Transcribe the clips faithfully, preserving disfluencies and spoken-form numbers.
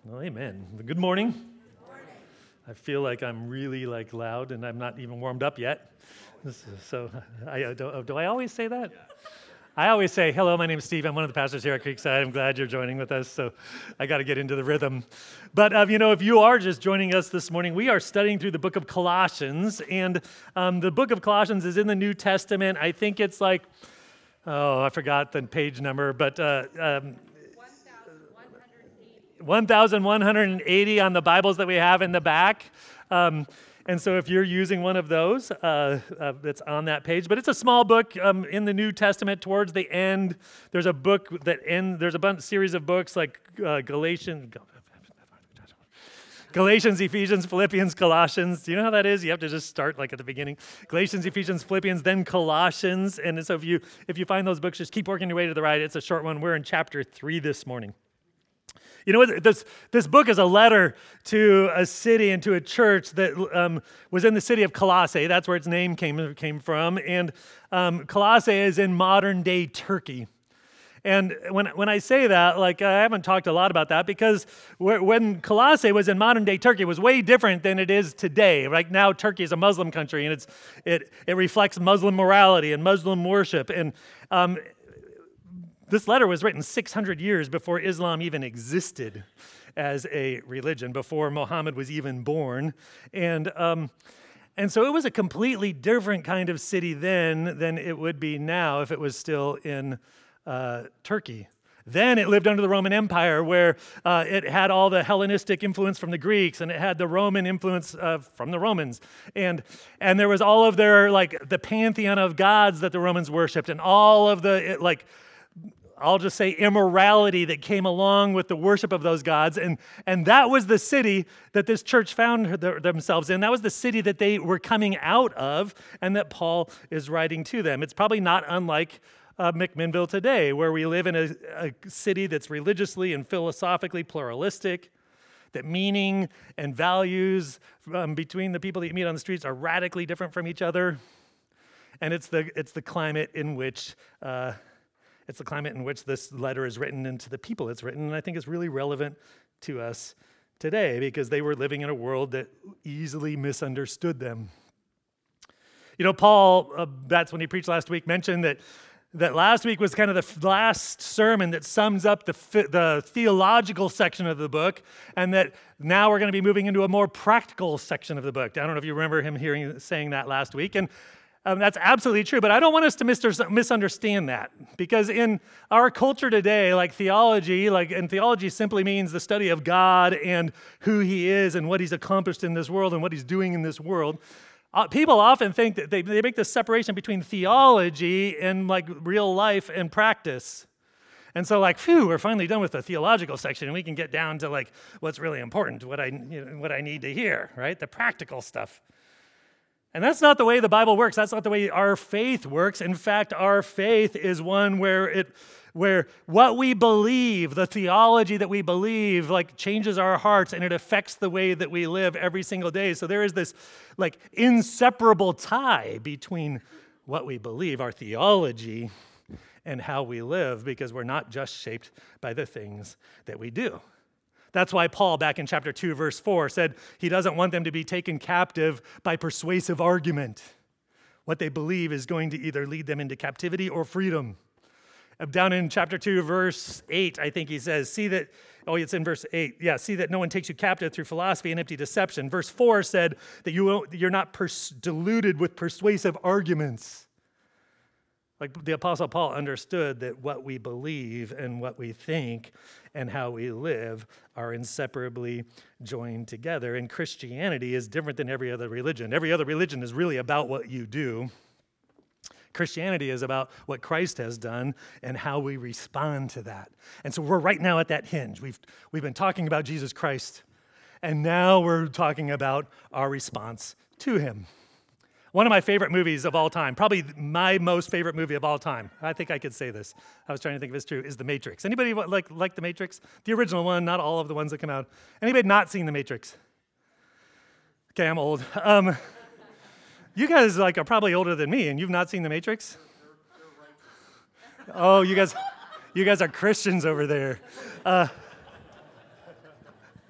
Well, amen. Good morning. Good morning. I feel like I'm really like loud, and I'm not even warmed up yet. This is, so, I uh, do, do I always say that? Yeah. I always say, "Hello, my name is Steve. I'm one of the pastors here at Creekside. I'm glad you're joining with us." So, I got to get into the rhythm. But uh, you know, if you are just joining us this morning, we are studying through the book of Colossians, and um, the book of Colossians is in the New Testament. I think it's like, oh, I forgot the page number, but. Uh, um, one thousand one hundred eighty on the Bibles that we have in the back. Um, and so if you're using one of those, uh, uh, it's on that page. But it's a small book um, in the New Testament. Towards the end, there's a book that end. There's a bunch, series of books like uh, Galatians, Galatians, Ephesians, Philippians, Colossians. Do you know how that is? You have to just start like at the beginning. Galatians, Ephesians, Philippians, then Colossians. And so if you if you find those books, just keep working your way to the right. It's a short one. We're in chapter three this morning. You know what? This this book is a letter to a city and to a church that um, was in the city of Colossae. That's where its name came came from. And um, Colossae is in modern day Turkey. And when when I say that, like I haven't talked a lot about that because when Colossae was in modern day Turkey, it was way different than it is today. Right now, Turkey is a Muslim country, and it's it it reflects Muslim morality and Muslim worship. And um, This letter was written six hundred years before Islam even existed as a religion, before Muhammad was even born. And um, and so it was a completely different kind of city then than it would be now if it was still in uh, Turkey. Then it lived under the Roman Empire, where uh, it had all the Hellenistic influence from the Greeks, and it had the Roman influence uh, from the Romans, and and there was all of their like the pantheon of gods that the Romans worshipped, and all of the it, like. I'll just say immorality that came along with the worship of those gods. And, and that was the city that this church found themselves in. That was the city that they were coming out of and that Paul is writing to them. It's probably not unlike uh, McMinnville today, where we live in a, a city that's religiously and philosophically pluralistic, that meaning and values um, between the people that you meet on the streets are radically different from each other. And it's the, it's the climate in which... Uh, It's the climate in which this letter is written and to the people it's written, and I think it's really relevant to us today because they were living in a world that easily misunderstood them. You know, Paul, uh, that's when he preached last week, mentioned that that last week was kind of the last sermon that sums up the the theological section of the book, and that now we're going to be moving into a more practical section of the book. I don't know if you remember him hearing saying that last week, and Um, that's absolutely true, but I don't want us to mis- misunderstand that because in our culture today, like theology, like and theology simply means the study of God and who He is and what He's accomplished in this world and what He's doing in this world. Uh, people often think that they, they make this separation between theology and like real life and practice. And so like, phew, we're finally done with the theological section and we can get down to like what's really important, what I, you know, what I need to hear, right? The practical stuff. And that's not the way the Bible works. That's not the way our faith works. In fact, our faith is one where it, where what we believe, the theology that we believe, like changes our hearts and it affects the way that we live every single day. So there is this like inseparable tie between what we believe, our theology, and how we live, because we're not just shaped by the things that we do. That's why Paul, back in chapter two, verse four, said he doesn't want them to be taken captive by persuasive argument. What they believe is going to either lead them into captivity or freedom. Down in chapter two, verse eight, I think he says, see that, oh, it's in verse eight. Yeah, see that no one takes you captive through philosophy and empty deception. Verse four said that you won't, you're not pers- deluded with persuasive arguments. Like the Apostle Paul understood that what we believe and what we think and how we live are inseparably joined together. And Christianity is different than every other religion. Every other religion is really about what you do. Christianity is about what Christ has done and how we respond to that. And so we're right now at that hinge. We've, we've been talking about Jesus Christ, and now we're talking about our response to Him. One of my favorite movies of all time, probably my most favorite movie of all time, I think I could say this, I was trying to think if it's true, is The Matrix. Anybody like, like The Matrix? The original one, not all of the ones that come out. Anybody not seen The Matrix? Okay, I'm old. Um, you guys like are probably older than me, and you've not seen The Matrix? Oh, you guys, you guys are Christians over there. Uh,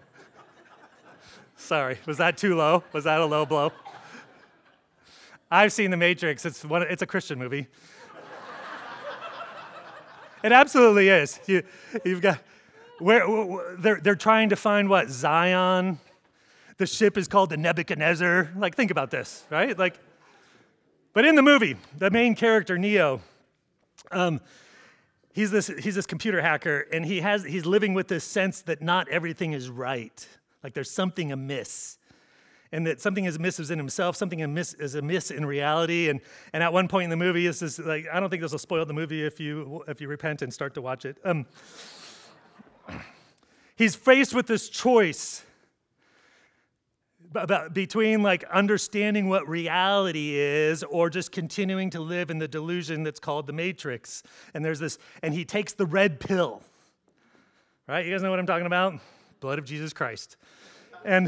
Sorry, was that too low? Was that a low blow? I've seen The Matrix. It's one. It's a Christian movie. It absolutely is. You, you've got where, where they're they're trying to find what Zion. The ship is called the Nebuchadnezzar. Like, think about this, right? Like, but in the movie, the main character Neo, um, he's this he's this computer hacker, and he has he's living with this sense that not everything is right. Like, there's something amiss. And that something is amiss in himself, something amiss is amiss in reality. And, and at one point in the movie, this is like, I don't think this will spoil the movie if you if you repent and start to watch it. Um, he's faced with this choice about, between like understanding what reality is or just continuing to live in the delusion that's called the Matrix. And there's this, and he takes the red pill. Right? You guys know what I'm talking about? Blood of Jesus Christ. And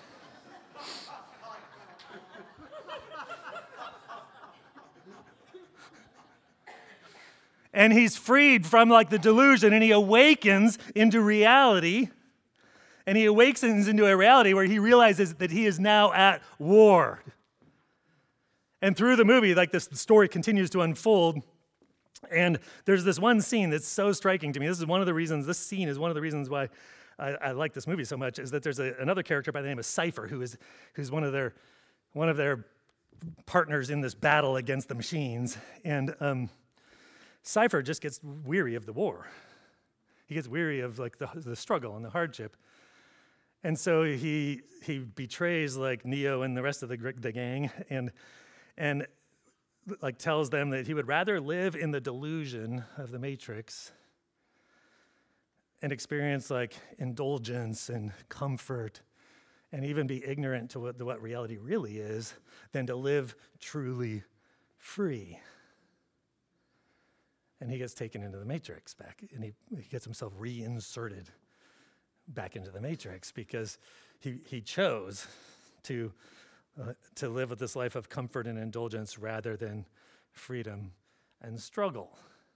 And he's freed from like the delusion, and he awakens into reality. And he awakens into a reality where he realizes that he is now at war. And through the movie, like this the story continues to unfold. And there's this one scene that's so striking to me. This is one of the reasons, this scene is one of the reasons why I, I like this movie so much, is that there's a, another character by the name of Cypher, who is who's one of their one of their partners in this battle against the machines. And um Cypher just gets weary of the war. He gets weary of like the, the struggle and the hardship. And so he he betrays like Neo and the rest of the, the gang and and like tells them that he would rather live in the delusion of the Matrix and experience like indulgence and comfort and even be ignorant to what, to what reality really is than to live truly free. And he gets taken into the Matrix back, and he, he gets himself reinserted back into the Matrix because he he chose to uh, to live with this life of comfort and indulgence rather than freedom and struggle.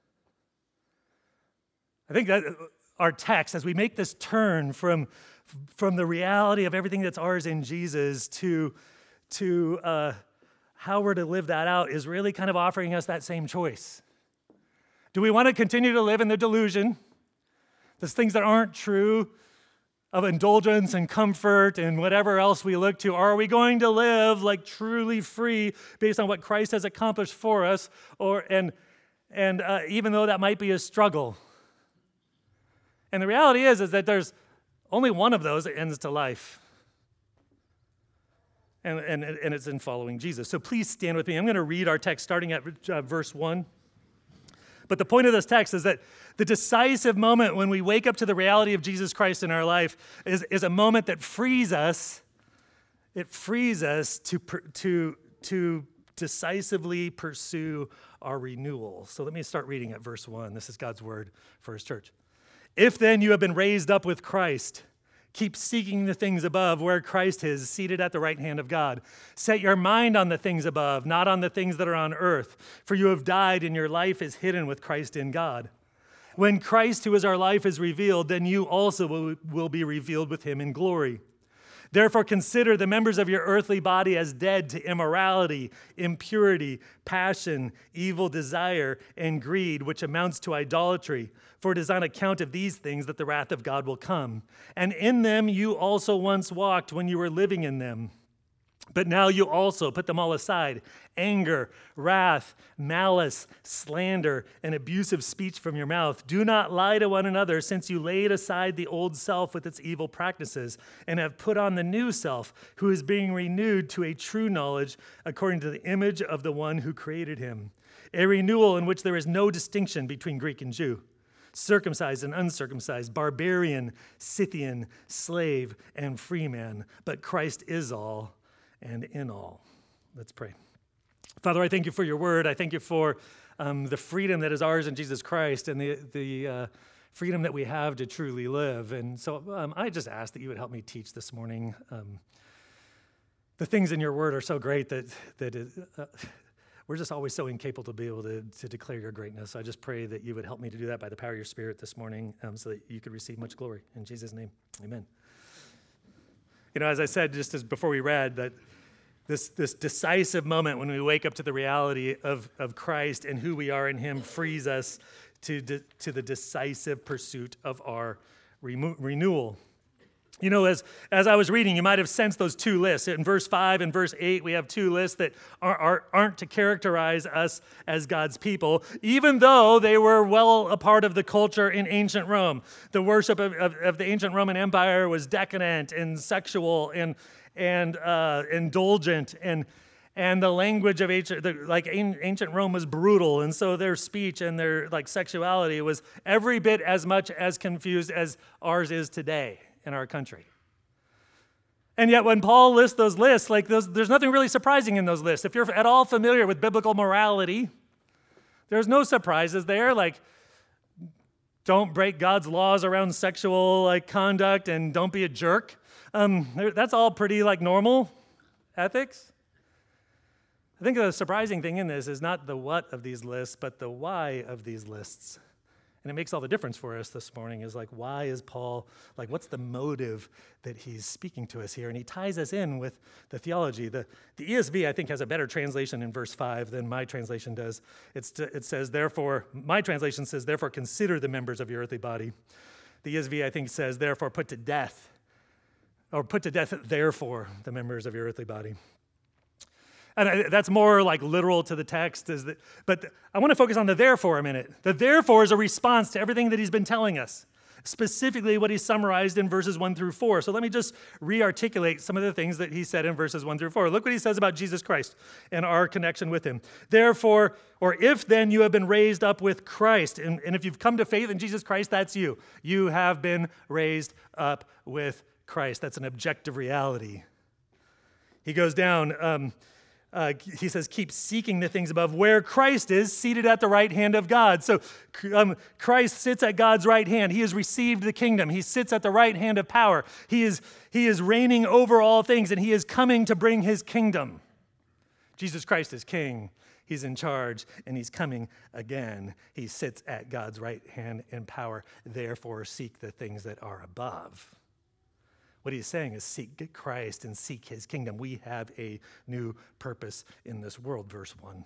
I think that our text, as we make this turn from from the reality of everything that's ours in Jesus to to uh, how we're to live that out, is really kind of offering us that same choice. Do we want to continue to live in the delusion, those things that aren't true, of indulgence and comfort and whatever else we look to? Or are we going to live like truly free based on what Christ has accomplished for us? Or and and uh, even though that might be a struggle, and the reality is is that there's only one of those that ends to life, and and and it's in following Jesus. So please stand with me. I'm going to read our text starting at uh, verse one. But the point of this text is that the decisive moment when we wake up to the reality of Jesus Christ in our life is, is a moment that frees us. It frees us to, to, to decisively pursue our renewal. So let me start reading at verse one. This is God's word for his church. If then you have been raised up with Christ, keep seeking the things above where Christ is, seated at the right hand of God. Set your mind on the things above, not on the things that are on earth. For you have died, and your life is hidden with Christ in God. When Christ, who is our life, is revealed, then you also will, will be revealed with him in glory. Therefore, consider the members of your earthly body as dead to immorality, impurity, passion, evil desire, and greed, which amounts to idolatry. For it is on account of these things that the wrath of God will come. And in them you also once walked when you were living in them. But now you also put them all aside: anger, wrath, malice, slander, and abusive speech from your mouth. Do not lie to one another, since you laid aside the old self with its evil practices and have put on the new self, who is being renewed to a true knowledge according to the image of the one who created him. A renewal in which there is no distinction between Greek and Jew, circumcised and uncircumcised, barbarian, Scythian, slave, and free man. But Christ is all and in all. Let's pray. Father, I thank you for your word. I thank you for um, the freedom that is ours in Jesus Christ and the, the uh, freedom that we have to truly live. And so um, I just ask that you would help me teach this morning. Um, the things in your word are so great that, that it, uh, we're just always so incapable to be able to, to declare your greatness. So I just pray that you would help me to do that by the power of your Spirit this morning um, so that you could receive much glory. In Jesus' name, amen. You know, as I said just as before we read, that this, this decisive moment when we wake up to the reality of, of Christ and who we are in him frees us to, de, to the decisive pursuit of our remo- renewal. You know, as, as I was reading, you might have sensed those two lists. In verse five and verse eight, we have two lists that are, are, aren't to characterize us as God's people, even though they were well a part of the culture in ancient Rome. The worship of, of, of the ancient Roman Empire was decadent and sexual and, and uh, indulgent, and and the language of ancient, the, like ancient Rome was brutal, and so their speech and their like sexuality was every bit as much as confused as ours is today in our country. And yet when Paul lists those lists, like those, there's nothing really surprising in those lists. If you're at all familiar with biblical morality, there's no surprises there. Like, don't break God's laws around sexual like conduct, and don't be a jerk. Um, that's all pretty like normal ethics. I think the surprising thing in this is not the what of these lists, but the why of these lists. And it makes all the difference for us this morning is like, why is Paul, like, what's the motive that he's speaking to us here? And he ties us in with the theology. The, the E S V, I think, has a better translation in verse five than my translation does. It's to, it says, therefore, my translation says, therefore, consider the members of your earthly body. The E S V, I think, says, therefore, put to death, or put to death, therefore, the members of your earthly body. And that's more like literal to the text. Is that, but I want to focus on the therefore a minute. The therefore is a response to everything that he's been telling us, specifically what he summarized in verses one through four. So let me just re-articulate some of the things that he said in verses one through four. Look what he says about Jesus Christ and our connection with him. Therefore, or if then you have been raised up with Christ, and, and if you've come to faith in Jesus Christ, that's you. You have been raised up with Christ. That's an objective reality. He goes down... Um, Uh, he says, keep seeking the things above where Christ is seated at the right hand of God. So um, Christ sits at God's right hand. He has received the kingdom. He sits at the right hand of power. He is, he is reigning over all things, and he is coming to bring his kingdom. Jesus Christ is king. He's in charge, and he's coming again. He sits at God's right hand in power. Therefore, seek the things that are above. What he's saying is seek Christ and seek his kingdom. We have a new purpose in this world, verse one.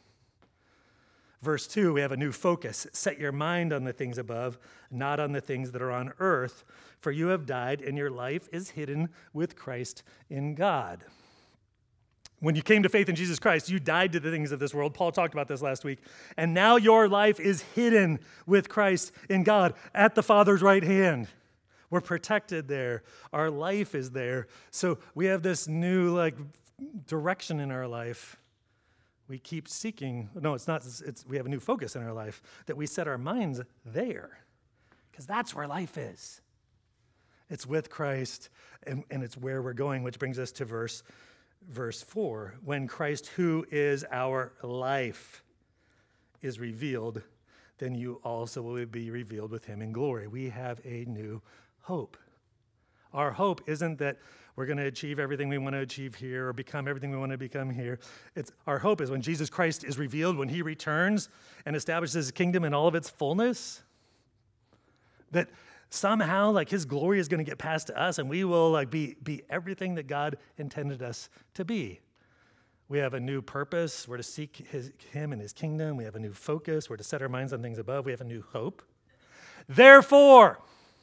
Verse two, we have a new focus. Set your mind on the things above, not on the things that are on earth, for you have died and your life is hidden with Christ in God. When you came to faith in Jesus Christ, you died to the things of this world. Paul talked about this last week. And now your life is hidden with Christ in God at the Father's right hand. We're protected there. Our life is there. So we have this new like direction in our life. We keep seeking. No, it's not. It's, it's we have a new focus in our life that we set our minds there, because that's where life is. It's with Christ, and, and it's where we're going, which brings us to verse verse four. When Christ, who is our life, is revealed, then you also will be revealed with him in glory. We have a new hope. Our hope isn't that we're going to achieve everything we want to achieve here or become everything we want to become here. It's our hope is when Jesus Christ is revealed, when he returns and establishes his kingdom in all of its fullness, that somehow like his glory is going to get passed to us, and we will like be, be everything that God intended us to be. We have a new purpose. We're to seek his, him and his kingdom. We have a new focus. We're to set our minds on things above. We have a new hope. Therefore,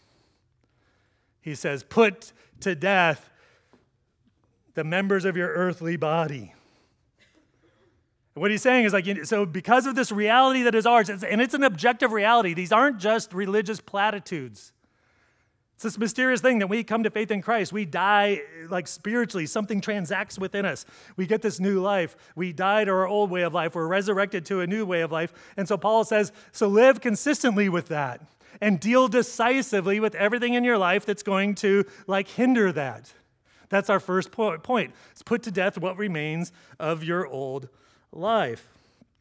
he says, put to death the members of your earthly body. What he's saying is like, so because of this reality that is ours, and it's an objective reality, these aren't just religious platitudes. It's this mysterious thing that we come to faith in Christ. We die like spiritually. Something transacts within us. We get this new life. We die to our old way of life. We're resurrected to a new way of life. And so Paul says, so live consistently with that and deal decisively with everything in your life that's going to like hinder that. That's our first po- point. It's put to death what remains of your old life.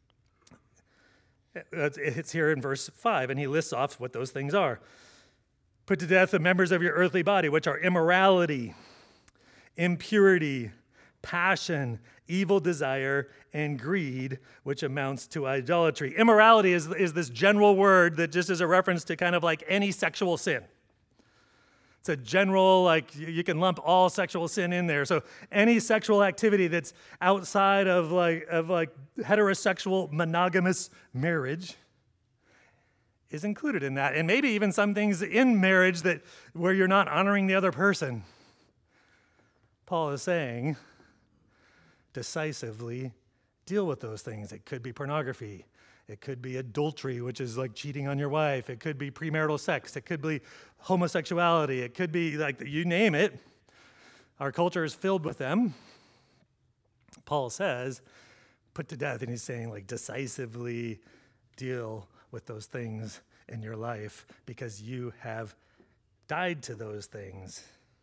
It's here in verse five, and he lists off what those things are. Put to death the members of your earthly body, which are immorality, impurity, passion, evil desire, and greed, which amounts to idolatry. Immorality is, is this general word that just is a reference to kind of like any sexual sin. It's a general, like, you you can lump all sexual sin in there. So any sexual activity that's outside of like of like heterosexual monogamous marriage is included in that. And maybe even some things in marriage that where you're not honoring the other person. Paul is saying, decisively deal with those things. It could be pornography. It could be adultery, which is like cheating on your wife. It could be premarital sex. It could be homosexuality. It could be like, you name it. Our culture is filled with them. Paul says, put to death. And he's saying, like, decisively deal with those things in your life because you have died to those things.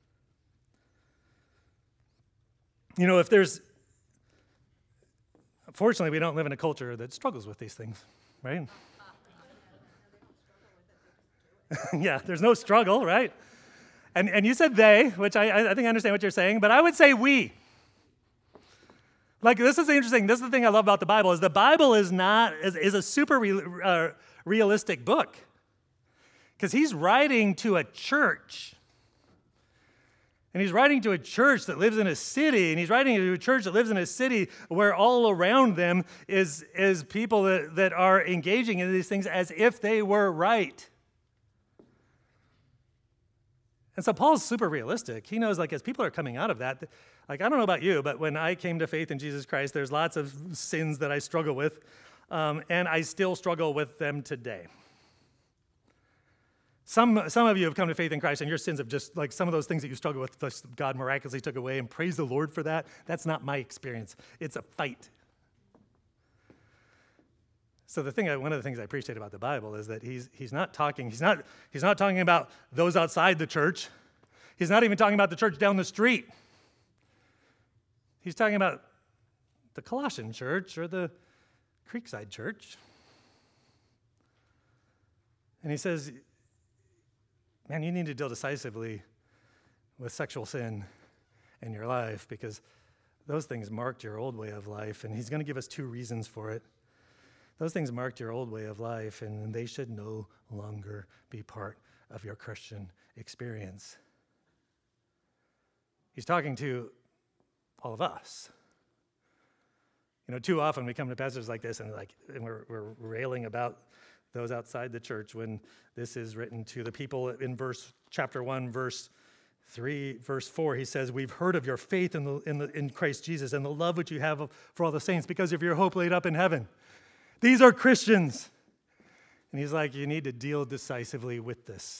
You know, if there's Fortunately, we don't live in a culture that struggles with these things, right? Yeah, there's no struggle, right? And and you said they, which I, I think I understand what you're saying, but I would say we. Like, this is interesting. This is the thing I love about the Bible, is the Bible is not, is, is a super re, uh, realistic book. Because he's writing to a church. And he's writing to a church that lives in a city, and he's writing to a church that lives in a city where all around them is, is people that, that are engaging in these things as if they were right. And so Paul's super realistic. He knows, like, as people are coming out of that, like, I don't know about you, but when I came to faith in Jesus Christ, there's lots of sins that I struggle with, um, and I still struggle with them today. Some some of you have come to faith in Christ, and your sins have just, like, some of those things that you struggle with, God miraculously took away, and praise the Lord for that. That's not my experience. It's a fight. So the thing, I, one of the things I appreciate about the Bible is that he's he's not talking, he's not he's not talking about those outside the church. He's not even talking about the church down the street. He's talking about the Colossian church or the Creekside church. And he says, man, you need to deal decisively with sexual sin in your life because those things marked your old way of life. And he's going to give us two reasons for it. Those things marked your old way of life, and they should no longer be part of your Christian experience. He's talking to all of us. You know, too often we come to passages like this and like and we're, we're railing about those outside the church when this is written to the people in verse chapter one, verse three, verse four. He says, we've heard of your faith in the in the in Christ Jesus and the love which you have for all the saints because of your hope laid up in heaven. These are Christians. And he's like, you need to deal decisively with this.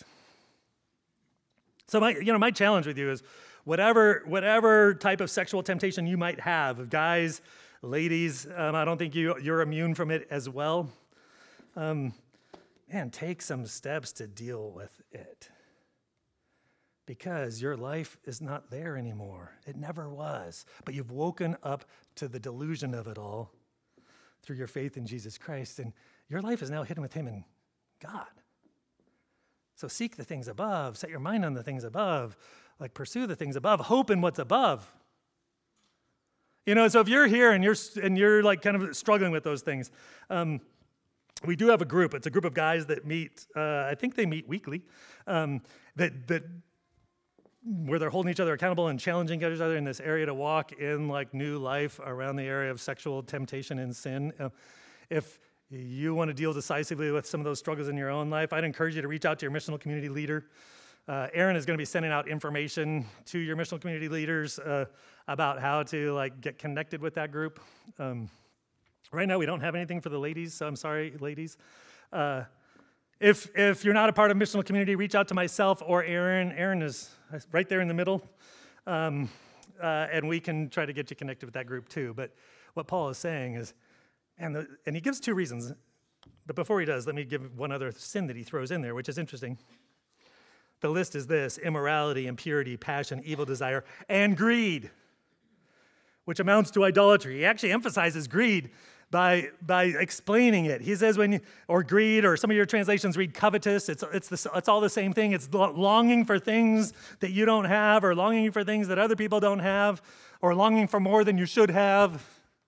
So my, you know, my challenge with you is whatever, whatever type of sexual temptation you might have, guys, ladies, um, I don't think you, you're immune from it as well. Um, man, take some steps to deal with it. Because your life is not there anymore. It never was. But you've woken up to the delusion of it all through your faith in Jesus Christ, and your life is now hidden with him in God. So seek the things above, set your mind on the things above, like pursue the things above, hope in what's above. You know, so if you're here and you're and you're like kind of struggling with those things, um, we do have a group. It's a group of guys that meet, uh, I think they meet weekly, um, that that where they're holding each other accountable and challenging each other in this area to walk in like new life around the area of sexual temptation and sin. Uh, if you want to deal decisively with some of those struggles in your own life, I'd encourage you to reach out to your missional community leader. Uh, Aaron is going to be sending out information to your missional community leaders uh, about how to like get connected with that group. Um, right now, we don't have anything for the ladies, so I'm sorry, ladies. Uh, If if you're not a part of missional community, reach out to myself or Aaron. Aaron is right there in the middle, um, uh, and we can try to get you connected with that group too. But what Paul is saying is, and the, and he gives two reasons. But before he does, let me give one other sin that he throws in there, which is interesting. The list is this: immorality, impurity, passion, evil desire, and greed, which amounts to idolatry. He actually emphasizes greed by by explaining it. He says when you, or greed, or some of your translations read covetous. It's it's the, it's all the same thing. It's longing for things that you don't have, or longing for things that other people don't have, or longing for more than you should have.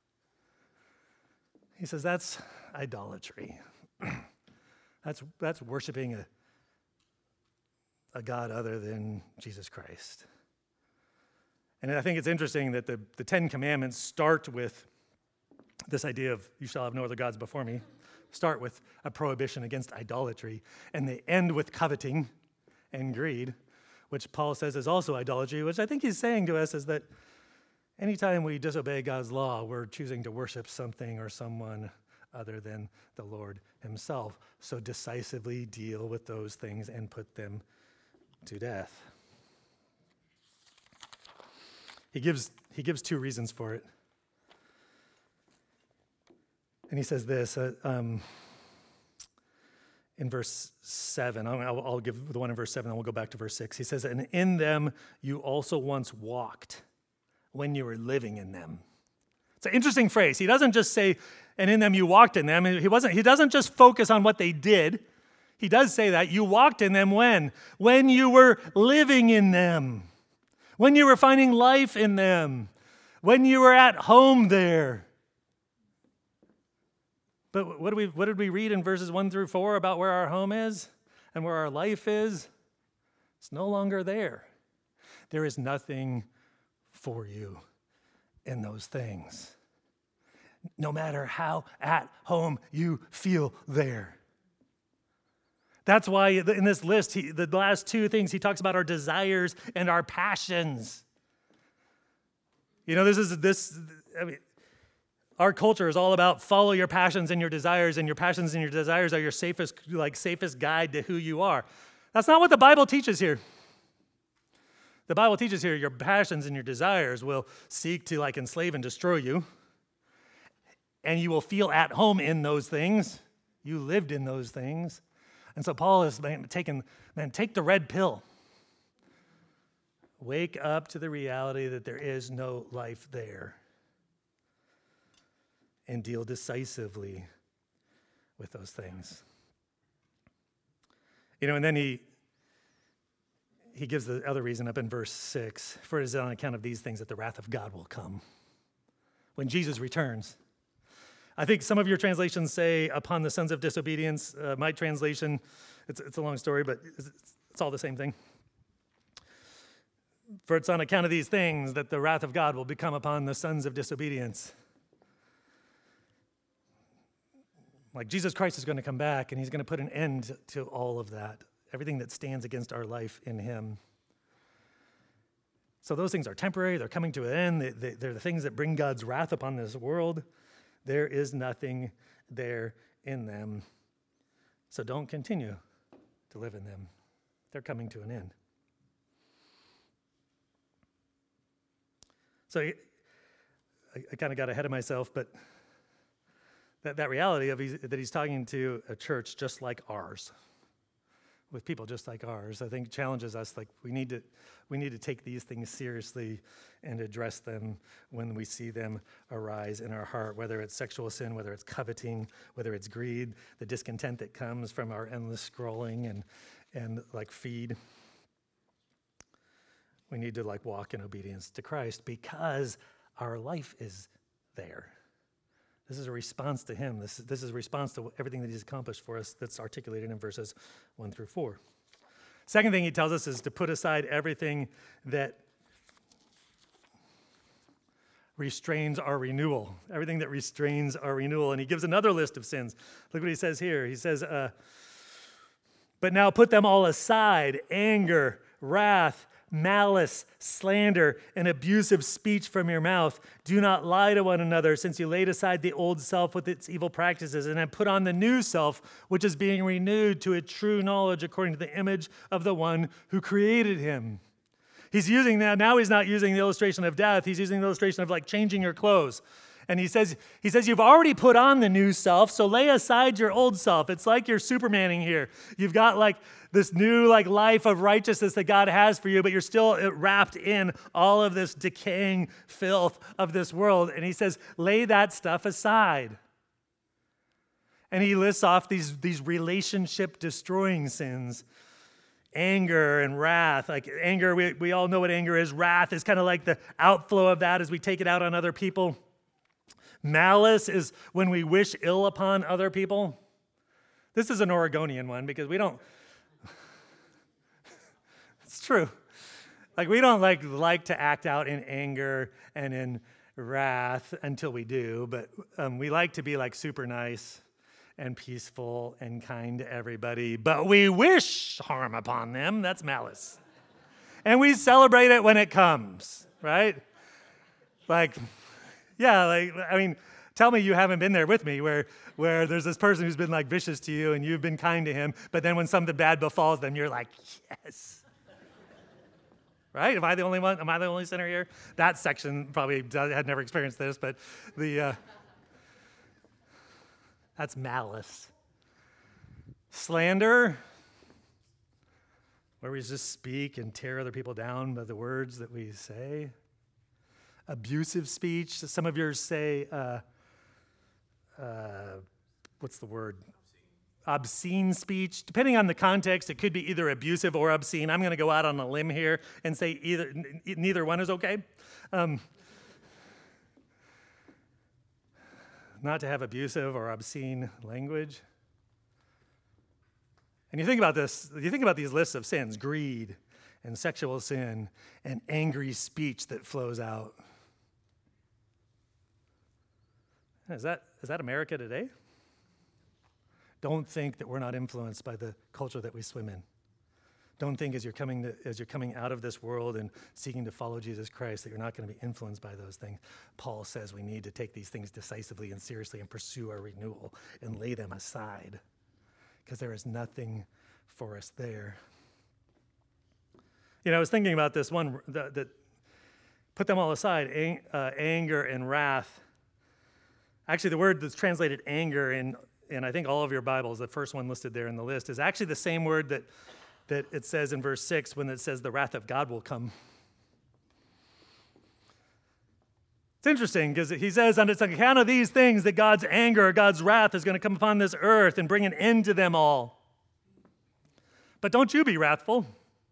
He says that's idolatry. that's that's worshiping a a God other than Jesus Christ. And I think it's interesting that the, the Ten Commandments start with this idea of you shall have no other gods before me, start with a prohibition against idolatry, and they end with coveting and greed, which Paul says is also idolatry, which I think he's saying to us is that anytime we disobey God's law, we're choosing to worship something or someone other than the Lord himself. So decisively deal with those things and put them to death. He gives, he gives two reasons for it. And he says this uh, um, in verse seven. I'll, I'll give the one in verse seven, then we'll go back to verse six. He says, and in them you also once walked when you were living in them. It's an interesting phrase. He doesn't just say, and in them you walked in them. He wasn't. He doesn't just focus on what they did. He does say that. You walked in them when? When you were living in them. When you were finding life in them. When you were at home there. But what, do we, what did we read in verses one through four about where our home is and where our life is? It's no longer there. There is nothing for you in those things. No matter how at home you feel there. That's why in this list, he, the last two things, he talks about our desires and our passions. You know, this is, this, I mean, our culture is all about follow your passions and your desires, and your passions and your desires are your safest, like, safest guide to who you are. That's not what the Bible teaches here. The Bible teaches here your passions and your desires will seek to, like, enslave and destroy you, and you will feel at home in those things. You lived in those things. And so Paul is man, taking, man, take the red pill. Wake up to the reality that there is no life there. And deal decisively with those things. You know, and then he he gives the other reason up in verse six. For it is on account of these things that the wrath of God will come. When Jesus returns. I think some of your translations say, upon the sons of disobedience. Uh, my translation, it's, it's a long story, but it's, it's all the same thing. For it's on account of these things that the wrath of God will become upon the sons of disobedience. Like Jesus Christ is going to come back, and he's going to put an end to all of that, everything that stands against our life in him. So those things are temporary. They're coming to an end. They, they, they're the things that bring God's wrath upon this world. There is nothing there in them. So don't continue to live in them. They're coming to an end. So I, I kind of got ahead of myself, but that, that reality of he's, that he's talking to a church just like ours, with people just like ours, I think challenges us. Like we need to, we need to take these things seriously and address them when we see them arise in our heart, whether it's sexual sin, whether it's coveting, whether it's greed, the discontent that comes from our endless scrolling and, and like feed. We need to like walk in obedience to Christ because our life is there. This is a response to him. This is, this is a response to everything that he's accomplished for us that's articulated in verses one through four. Second thing he tells us is to put aside everything that restrains our renewal, everything that restrains our renewal. And he gives another list of sins. Look what he says here. He says, uh, but now put them all aside, anger, wrath, malice, slander, and abusive speech from your mouth. Do not lie to one another, since you laid aside the old self with its evil practices and have put on the new self, which is being renewed to a true knowledge according to the image of the one who created him. He's using that. Now he's not using the illustration of death. He's using the illustration of like changing your clothes. And he says, he says, you've already put on the new self, so lay aside your old self. It's like you're Supermaning here. You've got like this new like life of righteousness that God has for you, but you're still wrapped in all of this decaying filth of this world. And he says, lay that stuff aside. And he lists off these, these relationship-destroying sins. Anger and wrath. Like anger, we, we all know what anger is. Wrath is kind of like the outflow of that as we take it out on other people. Malice is when we wish ill upon other people. This is an Oregonian one because we don't It's true. Like we don't like like to act out in anger and in wrath until we do, but um, we like to be like super nice and peaceful and kind to everybody, but we wish harm upon them. That's malice. And we celebrate it when it comes, right? Like, yeah, like, I mean, tell me you haven't been there with me where, where there's this person who's been like vicious to you and you've been kind to him, but then when something bad befalls them, you're like, yes. Right? Am I the only one? Am I the only sinner here? That section probably does, had never experienced this, but the uh, that's malice. Slander, where we just speak and tear other people down by the words that we say. Abusive speech. Some of yours say, uh, uh, what's the word? Obscene speech. Depending on the context, it could be either abusive or obscene. I'm going to go out on a limb here and say either n- neither one is okay. Um, not to have abusive or obscene language. And you think about this, you think about these lists of sins, greed and sexual sin and angry speech that flows out. Is that is that America today? Don't think that we're not influenced by the culture that we swim in. Don't think as you're coming to, as you're coming out of this world and seeking to follow Jesus Christ that you're not going to be influenced by those things. Paul says we need to take these things decisively and seriously and pursue our renewal and lay them aside because there is nothing for us there. You know, I was thinking about this one that, that put them all aside, ang, uh, anger and wrath. Actually, the word that's translated anger in and I think all of your Bibles, the first one listed there in the list, is actually the same word that, that it says in verse six when it says the wrath of God will come. It's interesting because he says, on account of these things, that God's anger or God's wrath is going to come upon this earth and bring an end to them all. But don't you be wrathful.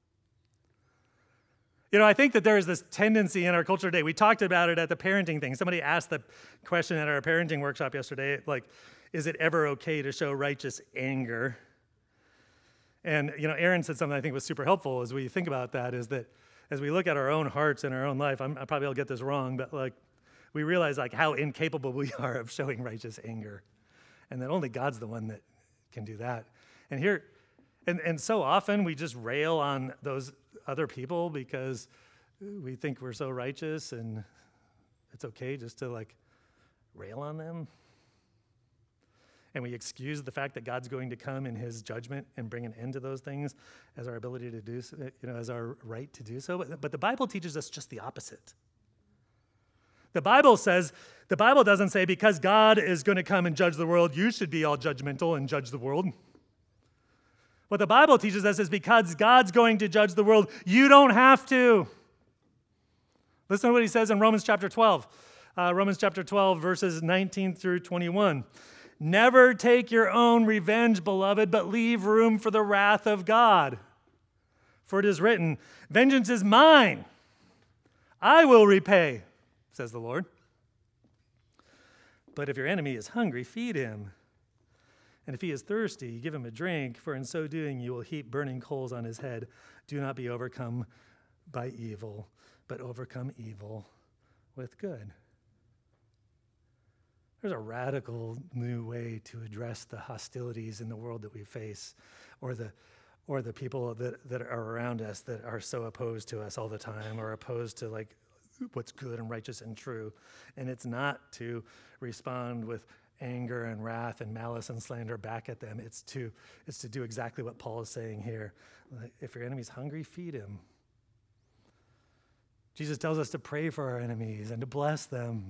You know, I think that there is this tendency in our culture today. We talked about it at the parenting thing. Somebody asked the question at our parenting workshop yesterday, like, is it ever okay to show righteous anger? And, you know, Aaron said something I think was super helpful as we think about that, is that as we look at our own hearts and our own life, I'm, I probably will get this wrong, but like, we realize like how incapable we are of showing righteous anger. And that only God's the one that can do that. And here, and, and so often we just rail on those other people because we think we're so righteous and it's okay just to like rail on them. And we excuse the fact that God's going to come in his judgment and bring an end to those things as our ability to do so, you know, as our right to do so. But, but the Bible teaches us just the opposite. The Bible says, the Bible doesn't say because God is going to come and judge the world, you should be all judgmental and judge the world. What the Bible teaches us is because God's going to judge the world, you don't have to. Listen to what he says in Romans chapter twelve. Uh, Romans chapter twelve, verses nineteen through twenty-one. Never take your own revenge, beloved, but leave room for the wrath of God. For it is written, vengeance is mine. I will repay, says the Lord. But if your enemy is hungry, feed him. And if he is thirsty, give him a drink, for in so doing you will heap burning coals on his head. Do not be overcome by evil, but overcome evil with good. There's a radical new way to address the hostilities in the world that we face, or the or the people that, that are around us that are so opposed to us all the time, or opposed to like what's good and righteous and true. And it's not to respond with anger and wrath and malice and slander back at them. It's to it's to do exactly what Paul is saying here. Like, if your enemy's hungry, feed him. Jesus tells us to pray for our enemies and to bless them.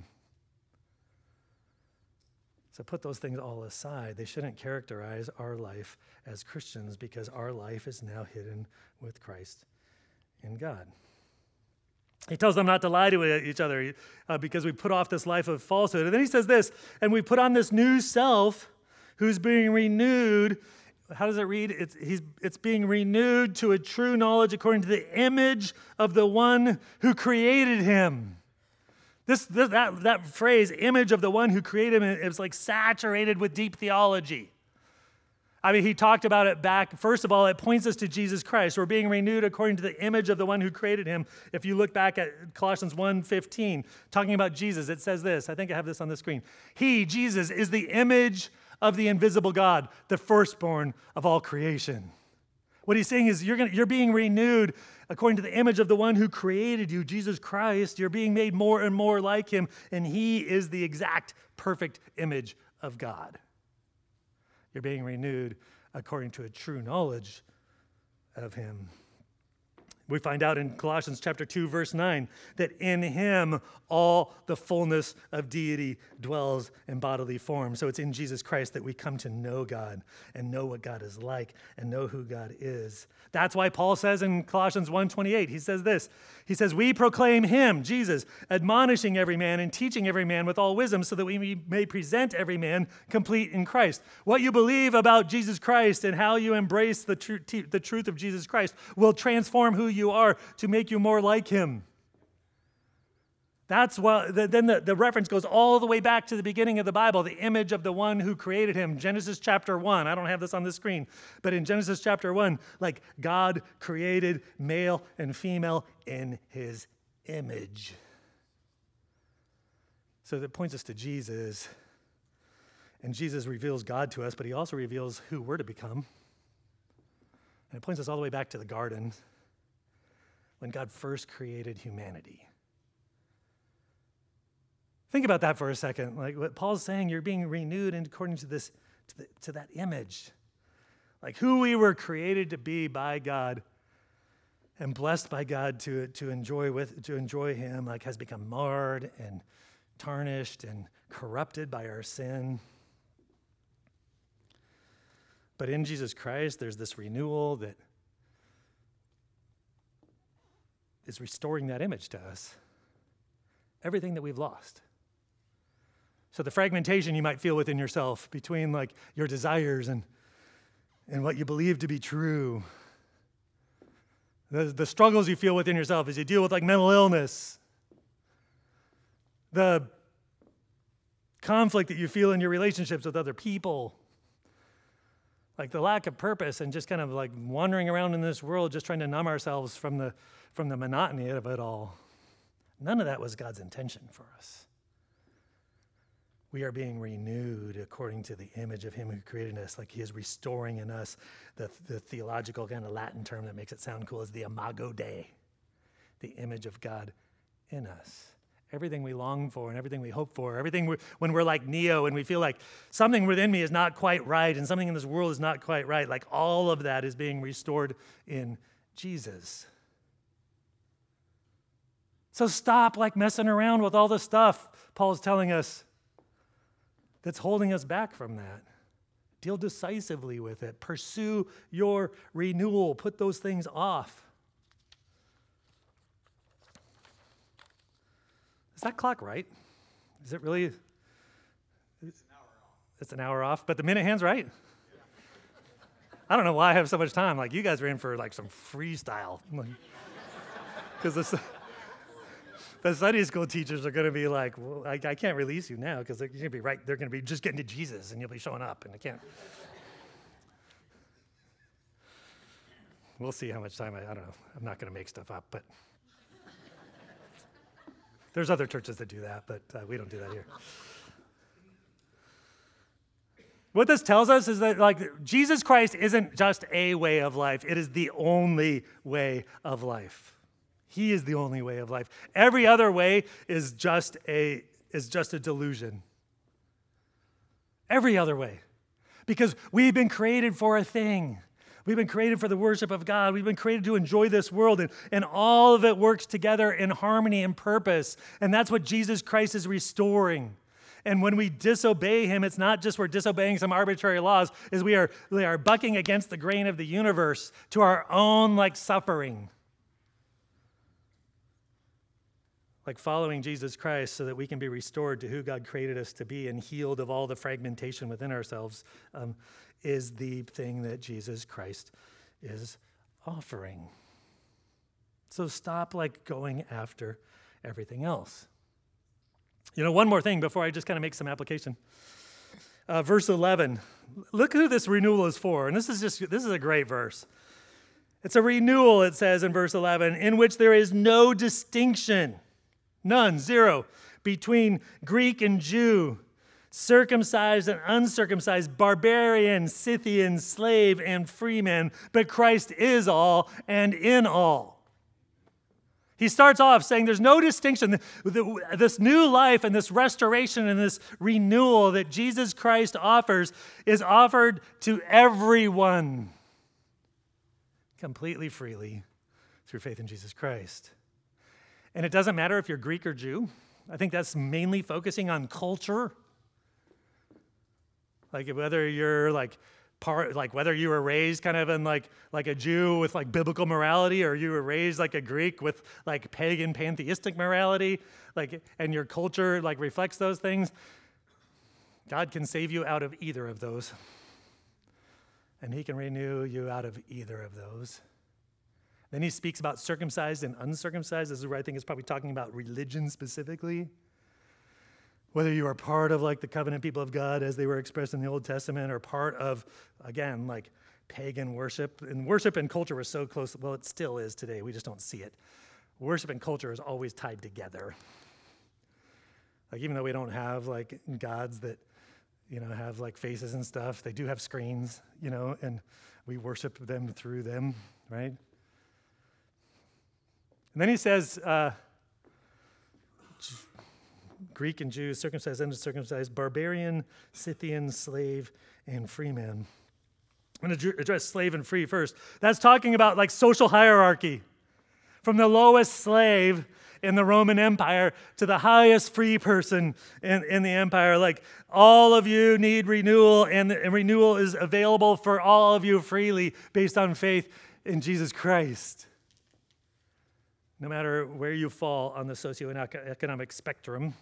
So put those things all aside. They shouldn't characterize our life as Christians because our life is now hidden with Christ in God. He tells them not to lie to each other uh, because we put off this life of falsehood. And then he says this, and we put on this new self who's being renewed. How does it read? It's, he's, it's being renewed to a true knowledge according to the image of the one who created him. This, this that, that phrase, image of the one who created him, is like saturated with deep theology. I mean, he talked about it back. First of all, it points us to Jesus Christ. We're being renewed according to the image of the one who created him. If you look back at Colossians one fifteen, talking about Jesus, it says this. I think I have this on the screen. He, Jesus, is the image of the invisible God, the firstborn of all creation. What he's saying is you're, gonna, you're being renewed according to the image of the one who created you, Jesus Christ. You're being made more and more like him, and he is the exact perfect image of God. You're being renewed according to a true knowledge of him. We find out in Colossians chapter two, verse nine, that in him all the fullness of deity dwells in bodily form. So it's in Jesus Christ that we come to know God and know what God is like and know who God is. That's why Paul says in Colossians one twenty-eight, he says this. He says, we proclaim him, Jesus, admonishing every man and teaching every man with all wisdom so that we may present every man complete in Christ. What you believe about Jesus Christ and how you embrace the, tr- t- the truth of Jesus Christ will transform who you are to make you more like him. That's what, then the, the reference goes all the way back to the beginning of the Bible, the image of the one who created him. Genesis chapter one, I don't have this on the screen, but in Genesis chapter one, like God created male and female in his image. So that points us to Jesus, and Jesus reveals God to us, but he also reveals who we're to become. And it points us all the way back to the garden when God first created humanity. Think about that for a second. Like what Paul's saying, you're being renewed according to this, to, the, to that image. Like who we were created to be by God and blessed by God to, to enjoy with to enjoy him, like has become marred and tarnished and corrupted by our sin. But in Jesus Christ, there's this renewal that is restoring that image to us. Everything that we've lost. So the fragmentation you might feel within yourself between like your desires and, and what you believe to be true. The, the struggles you feel within yourself as you deal with like mental illness. The conflict that you feel in your relationships with other people. Like the lack of purpose and just kind of like wandering around in this world just trying to numb ourselves from the, from the monotony of it all. None of that was God's intention for us. We are being renewed according to the image of him who created us, like he is restoring in us. The, the theological kind of Latin term that makes it sound cool is the imago Dei, the image of God in us. Everything we long for and everything we hope for, everything we, when we're like Neo and we feel like something within me is not quite right and something in this world is not quite right, like all of that is being restored in Jesus. So stop like messing around with all the stuff Paul's telling us that's holding us back from that. Deal decisively with it. Pursue your renewal. Put those things off. Is that clock right? Is it really? It's an hour off. It's an hour off, but the minute hand's right? Yeah. I don't know why I have so much time. Like you guys are in for like some freestyle. Because this... The Sunday school teachers are going to be like, well, I, I can't release you now because they're going to be right. They're going to be just getting to Jesus and you'll be showing up and I can't. We'll see how much time I, I don't know. I'm not going to make stuff up, but there's other churches that do that, but uh, we don't do that here. What this tells us is that like Jesus Christ isn't just a way of life. It is the only way of life. He is the only way of life. Every other way is just a, is just a delusion. Every other way. Because we've been created for a thing. We've been created for the worship of God. We've been created to enjoy this world. And, and all of it works together in harmony and purpose. And that's what Jesus Christ is restoring. And when we disobey him, it's not just we're disobeying some arbitrary laws, is we are, we are bucking against the grain of the universe to our own like suffering. Like following Jesus Christ so that we can be restored to who God created us to be and healed of all the fragmentation within ourselves um, is the thing that Jesus Christ is offering. So stop like going after everything else. You know, one more thing before I just kind of make some application. Uh, verse eleven. Look who this renewal is for. And this is just, this is a great verse. It's a renewal, it says in verse eleven, in which there is no distinction, none, zero, between Greek and Jew, circumcised and uncircumcised, barbarian, Scythian, slave, and freeman, but Christ is all and in all. He starts off saying there's no distinction. This new life and this restoration and this renewal that Jesus Christ offers is offered to everyone completely freely through faith in Jesus Christ. And it doesn't matter if you're Greek or Jew. I think that's mainly focusing on culture. Like whether you're like part, like whether you were raised kind of in like like a Jew with like biblical morality, or you were raised like a Greek with like pagan pantheistic morality, like and your culture like reflects those things. God can save you out of either of those. And he can renew you out of either of those. Then he speaks about circumcised and uncircumcised. This is where I think it's probably talking about religion specifically. Whether you are part of like the covenant people of God as they were expressed in the Old Testament, or part of, again, like pagan worship. And worship and culture was so close. Well, it still is today. We just don't see it. Worship and culture is always tied together. Like even though we don't have like gods that, you know, have like faces and stuff, they do have screens, you know, and we worship them through them, right? And then he says, uh, Greek and Jew, circumcised and uncircumcised, barbarian, Scythian, slave, and free man. I'm going to address slave and free first. That's talking about like social hierarchy. From the lowest slave in the Roman Empire to the highest free person in, in the empire. Like all of you need renewal, and, and renewal is available for all of you freely based on faith in Jesus Christ. No matter where you fall on the socioeconomic spectrum,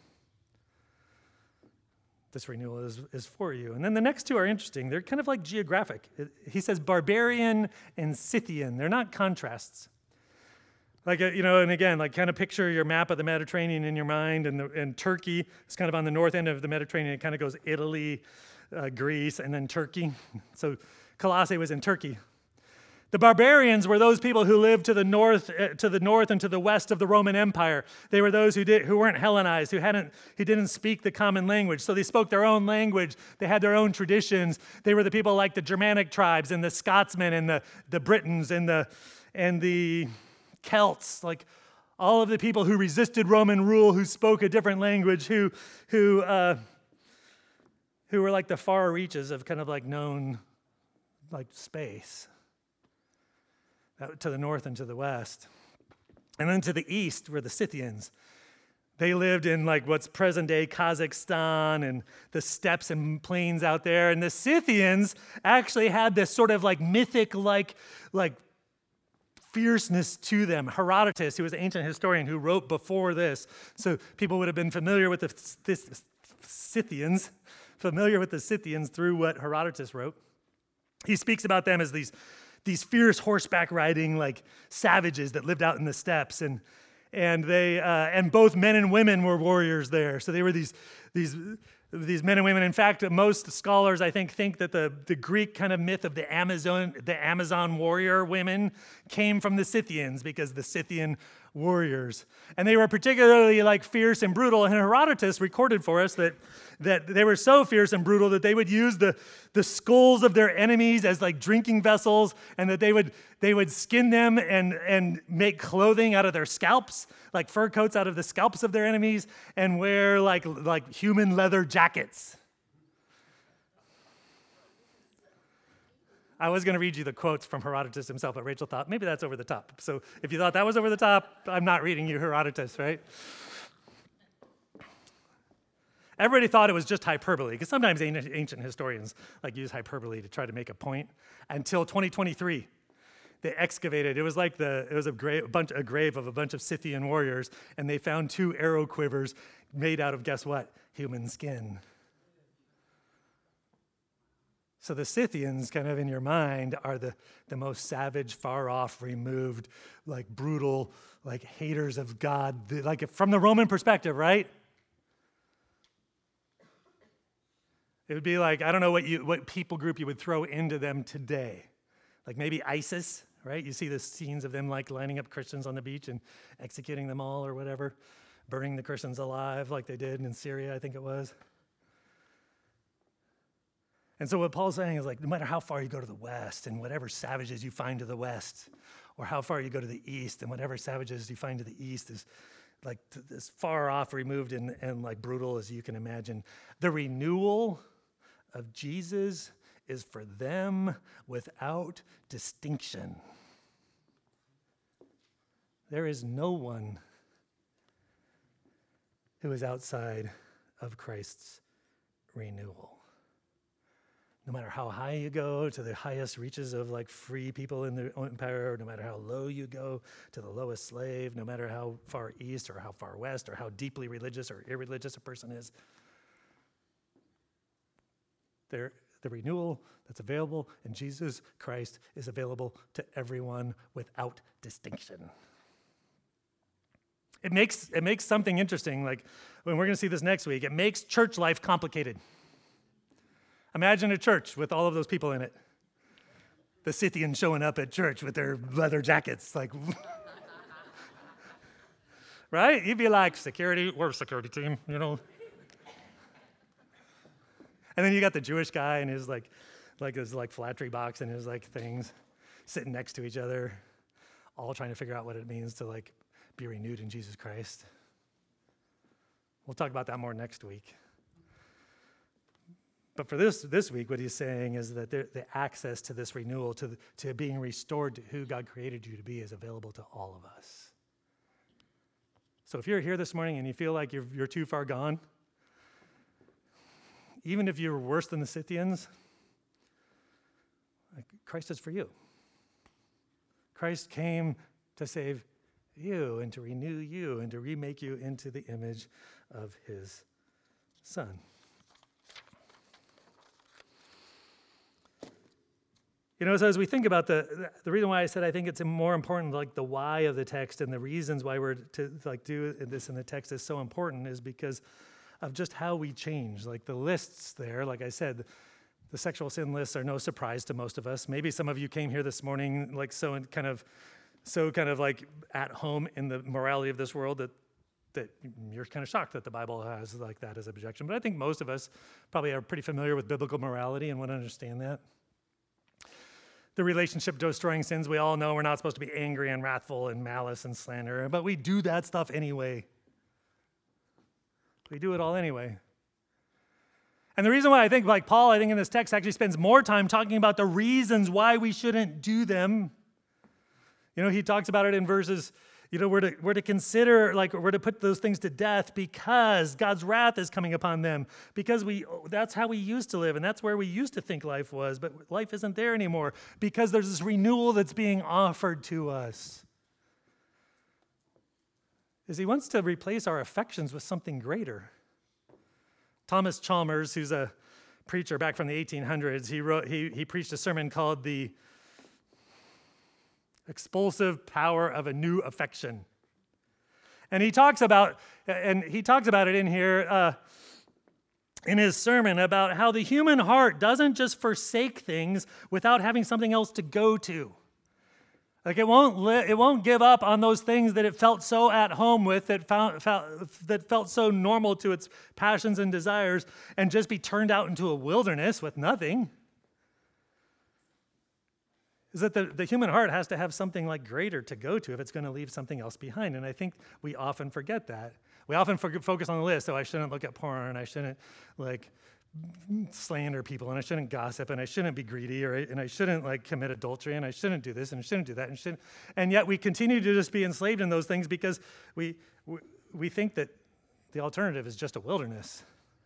this renewal is, is for you. And then the next two are interesting. They're kind of like geographic. He says barbarian and Scythian. They're not contrasts. Like, you know, and again, like kind of picture your map of the Mediterranean in your mind, and, the, and Turkey is kind of on the north end of the Mediterranean. It kind of goes Italy, uh, Greece, and then Turkey. So Colossae was in Turkey. The barbarians were those people who lived to the north, uh, to the north and to the west of the Roman Empire. They were those who did, who weren't Hellenized, who hadn't, who didn't speak the common language. So they spoke their own language. They had their own traditions. They were the people like the Germanic tribes and the Scotsmen and the, the Britons and the and the Celts, like all of the people who resisted Roman rule, who spoke a different language, who who uh, who were like the far reaches of kind of like known like space. To the north and to the west. And then to the east were the Scythians. They lived in like what's present-day Kazakhstan and the steppes and plains out there. And the Scythians actually had this sort of like mythic like, like fierceness to them. Herodotus, who was an ancient historian who wrote before this, so people would have been familiar with the this, Scythians, familiar with the Scythians through what Herodotus wrote. He speaks about them as these These fierce horseback riding like savages that lived out in the steppes, and and they uh, and both men and women were warriors there. So they were these these these men and women. In fact, most scholars I think think that the the Greek kind of myth of the Amazon the Amazon warrior women came from the Scythians, because the Scythian warriors, and they were particularly like fierce and brutal. And Herodotus recorded for us that that they were so fierce and brutal that they would use the, the skulls of their enemies as like drinking vessels, and that they would they would skin them and, and make clothing out of their scalps, like fur coats out of the scalps of their enemies, and wear like, like human leather jackets. I was going to read you the quotes from Herodotus himself, but Rachel thought maybe that's over the top. So if you thought that was over the top, I'm not reading you Herodotus, right? Everybody thought it was just hyperbole, because sometimes ancient historians like use hyperbole to try to make a point. Until twenty twenty-three, they excavated. It was like the it was a grave, a bunch, a grave of a bunch of Scythian warriors, and they found two arrow quivers made out of, guess what? Human skin. So the Scythians, kind of in your mind, are the, the most savage, far off, removed, like brutal, like haters of God, the, like from the Roman perspective, right? It would be like, I don't know what you what people group you would throw into them today. Like maybe ISIS, right? You see the scenes of them like lining up Christians on the beach and executing them all or whatever, burning the Christians alive like they did in Syria, I think it was. And so what Paul's saying is like, no matter how far you go to the west and whatever savages you find to the west, or how far you go to the east and whatever savages you find to the east is like as far off, removed, and, and like brutal as you can imagine. The renewal of Jesus is for them without distinction. There is no one who is outside of Christ's renewal. No matter how high you go to the highest reaches of like free people in the empire, no matter how low you go to the lowest slave, no matter how far east or how far west or how deeply religious or irreligious a person is, there, the renewal that's available in Jesus Christ is available to everyone without distinction. It makes, it makes something interesting, like when we're going to see this next week, it makes church life complicated. Imagine a church with all of those people in it. The Scythians showing up at church with their leather jackets, like, right? You'd be like, security, we're a security team, you know. And then you got the Jewish guy and his like, like his like flattery box and his like things, sitting next to each other, all trying to figure out what it means to like be renewed in Jesus Christ. We'll talk about that more next week. But for this this week, what he's saying is that the, the access to this renewal, to, the, to being restored to who God created you to be, is available to all of us. So if you're here this morning and you feel like you're, you're too far gone, even if you're worse than the Scythians, like, Christ is for you. Christ came to save you and to renew you and to remake you into the image of his Son. You know, so as we think about the the reason why I said I think it's more important, like the why of the text and the reasons why we're to like do this in the text is so important, is because of just how we change. Like the lists there, like I said, the sexual sin lists are no surprise to most of us. Maybe some of you came here this morning like so kind of so kind of like at home in the morality of this world that that you're kind of shocked that the Bible has like that as objection. But I think most of us probably are pretty familiar with biblical morality and would understand that. The relationship destroying sins, we all know we're not supposed to be angry and wrathful and malice and slander, but we do that stuff anyway. We do it all anyway. And the reason why I think, like Paul, I think in this text actually spends more time talking about the reasons why we shouldn't do them. You know, he talks about it in verses, you know, we're to, we're to consider, like, we're to put those things to death because God's wrath is coming upon them. Because we, that's how we used to live, and that's where we used to think life was, but life isn't there anymore because there's this renewal that's being offered to us. Is he wants to replace our affections with something greater. Thomas Chalmers, who's a preacher back from the eighteen hundreds, he wrote, he, he preached a sermon called The Expulsive Power of a New Affection. And he talks about, and he talks about it in here uh, in his sermon about how the human heart doesn't just forsake things without having something else to go to. Like it won't li- it won't give up on those things that it felt so at home with, that found, felt, that felt so normal to its passions and desires, and just be turned out into a wilderness with nothing. Is that the, the human heart has to have something like greater to go to if it's going to leave something else behind. And I think we often forget that. We often forget, focus on the list. So I shouldn't look at porn, and I shouldn't like slander people, and I shouldn't gossip, and I shouldn't be greedy, or and I shouldn't like commit adultery, and I shouldn't do this, and I shouldn't do that, and shouldn't. And yet we continue to just be enslaved in those things because we we, we think that the alternative is just a wilderness.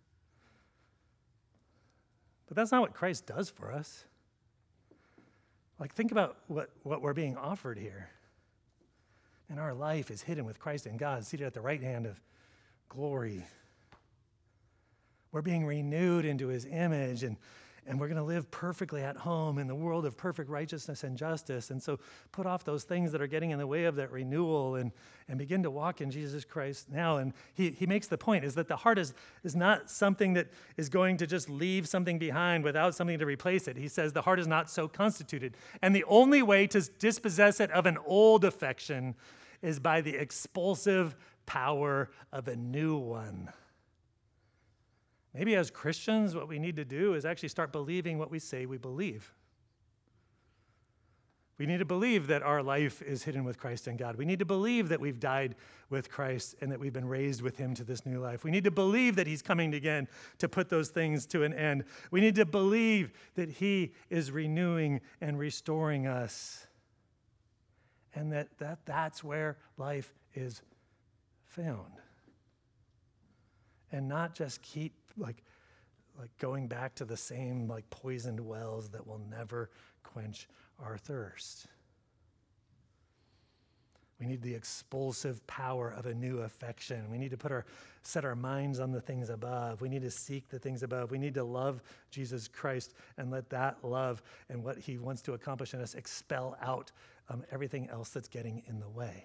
But that's not what Christ does for us. Like, think about what, what we're being offered here. And our life is hidden with Christ in God, seated at the right hand of glory. We're being renewed into his image, and, and we're going to live perfectly at home in the world of perfect righteousness and justice. And so put off those things that are getting in the way of that renewal and, and begin to walk in Jesus Christ now. And he, he makes the point is that the heart is, is not something that is going to just leave something behind without something to replace it. He says the heart is not so constituted. And the only way to dispossess it of an old affection is by the expulsive power of a new one. Maybe as Christians, what we need to do is actually start believing what we say we believe. We need to believe that our life is hidden with Christ in God. We need to believe that we've died with Christ and that we've been raised with him to this new life. We need to believe that he's coming again to put those things to an end. We need to believe that he is renewing and restoring us, and that, that that's where life is found. And not just keep like, like going back to the same like poisoned wells that will never quench our thirst. We need the expulsive power of a new affection. We need to put our set our minds on the things above. We need to seek the things above. We need to love Jesus Christ and let that love and what he wants to accomplish in us expel out um, everything else that's getting in the way.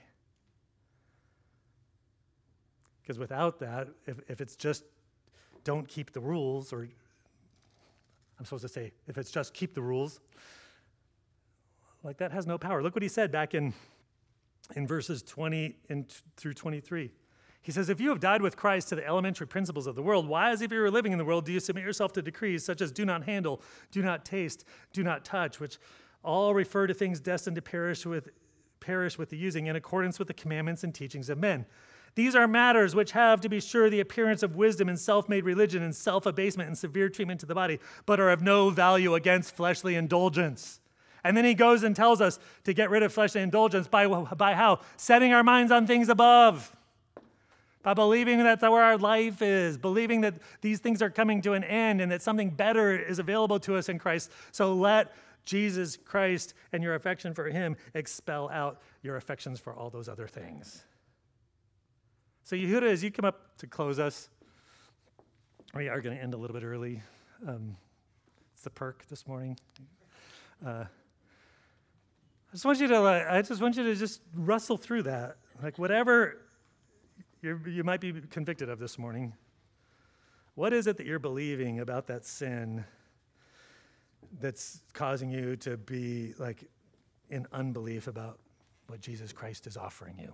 Because without that, if, if it's just don't keep the rules, or I'm supposed to say, if it's just keep the rules, like that has no power. Look what he said back in, in verses twenty and t- through twenty-three. He says, if you have died with Christ to the elementary principles of the world, why, as if you were living in the world, do you submit yourself to decrees such as do not handle, do not taste, do not touch, which all refer to things destined to perish with, perish with the using in accordance with the commandments and teachings of men? These are matters which have, to be sure, the appearance of wisdom and self-made religion and self-abasement and severe treatment to the body, but are of no value against fleshly indulgence. And then he goes and tells us to get rid of fleshly indulgence by, by how? Setting our minds on things above. By believing that that's where our life is, believing that these things are coming to an end and that something better is available to us in Christ. So let Jesus Christ and your affection for him expel out your affections for all those other things. So Yehuda, as you come up to close us, we are going to end a little bit early. Um, it's the perk this morning. Uh, I just want you to. Like, I just want you to just wrestle through that, like whatever you're, you might be convicted of this morning. What is it that you're believing about that sin that's causing you to be like in unbelief about what Jesus Christ is offering you?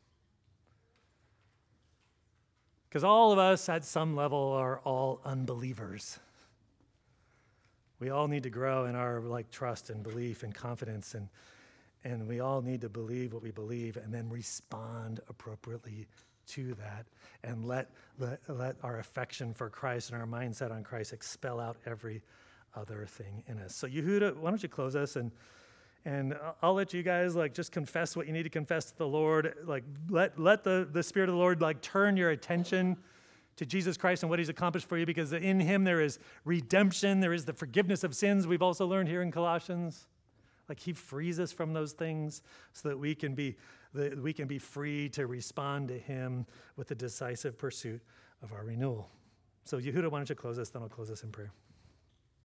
Because all of us at some level are all unbelievers. We all need to grow in our like trust and belief and confidence, and and we all need to believe what we believe and then respond appropriately to that, and let let, let our affection for Christ and our mindset on Christ expel out every other thing in us. So Yehuda, why don't you close us, and And I'll let you guys like just confess what you need to confess to the Lord. Like let let the, the Spirit of the Lord like turn your attention to Jesus Christ and what he's accomplished for you, because in him there is redemption, there is the forgiveness of sins. We've also learned here in Colossians. Like he frees us from those things so that we can be that we can be free to respond to him with the decisive pursuit of our renewal. So Yehuda, why don't you close us, then I'll close us in prayer.